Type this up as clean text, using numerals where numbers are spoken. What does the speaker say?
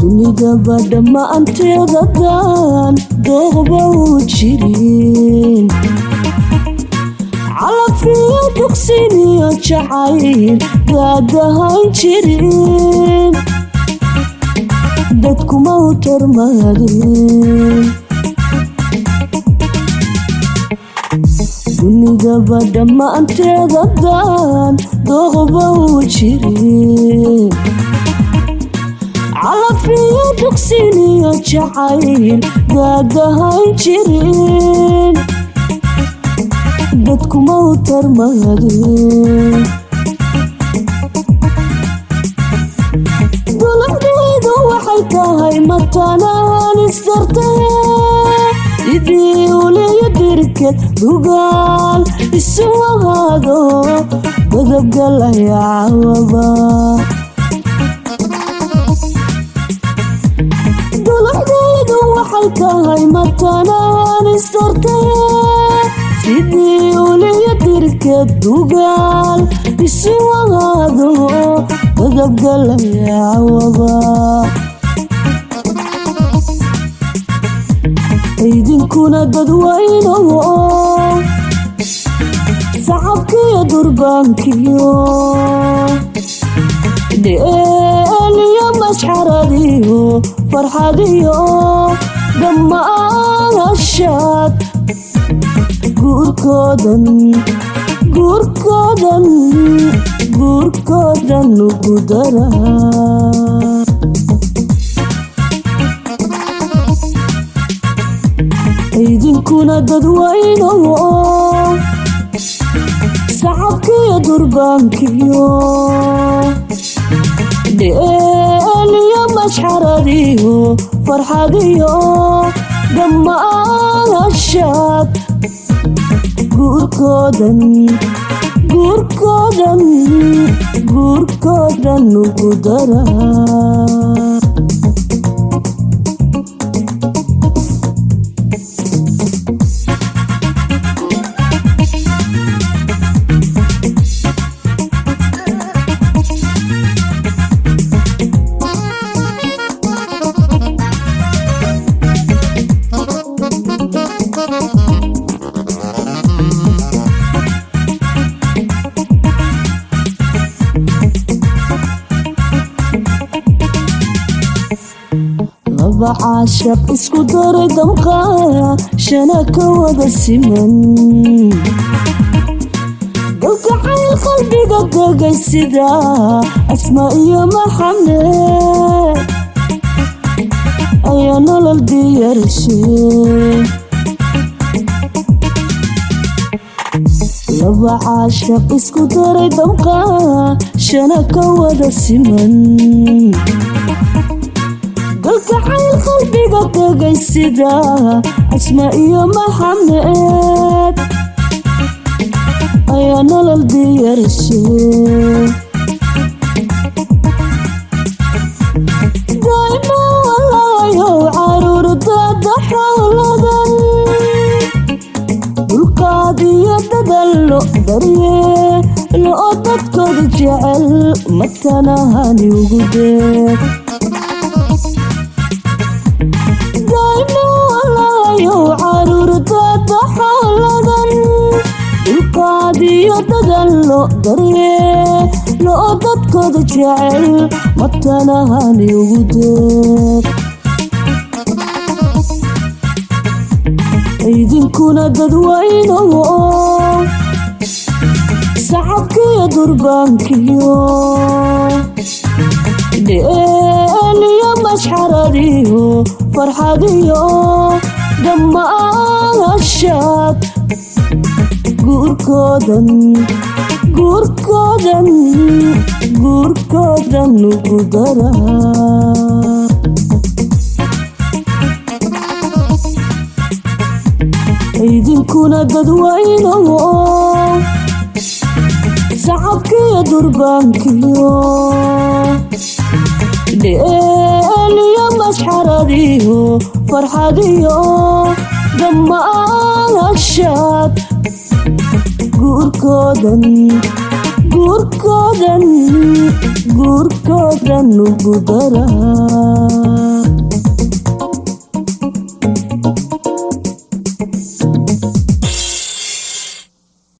dunidaba dhammaanteedadan dooqba u jirin calafiyo dugsiniyo jacayl daadahayn jirin dadkuma u tarmadin dunidaba dhammaanteedadan dooqba u jirin calafiyo dugsiniyo jacayl daadahayn jirin dadkuma u tarmadin dulacdeedu waxay tahay matanaan isdartee idii uliyo dirkeed dugaal isu ahaado dadabgalaya cawaba dulacdeedu waxay tahay matanaan isdartee idii uliyo dirkeed dugaal isu ahaado dadabgalaya cawaba idinkuna dadwayno sacabkiyo durbaankiyo dheeliyo masxaradiyo farxadiyo dhammaan hashaad guurkoodan ugu dara idinkuna dadwayno sacabkiyo durbaankiyo dheeliyo masxaradiyo farxadiyo dhammaan hashaad guurkoodan ugu dara caashaq isku daray damqaaya shana ka wada siman galgacayl qalbiga degay sida asmaa iyo maxamed ayaa nolol diyaarshay laba caashaq isku daray damqaaya shana ka wada siman galgacayl qalbiga degay sida asmaa iyo maxamed ayaa nolol diyaarshay daymo walaayow caruurdada xawladan dulqaad iyo dadallo daryeelo oo dadkooda jecel matanahani ugu deeq caruurdada xawladan dulqaad iyo dadallo daryeelo oo dadkooda jecel matanahani ugu deeq idinkuna dadwayno sacabkiyo durbaankiyo dheeliyo masxaradiyo farxadiyo dhammaan hashaad guurkoodan ugu dara idinkuna dadwayno sacabkiyo durbaankiyo dheeliyo masxaradiyo farxadiyo dhammaan hashaad guurkoodan ugu dara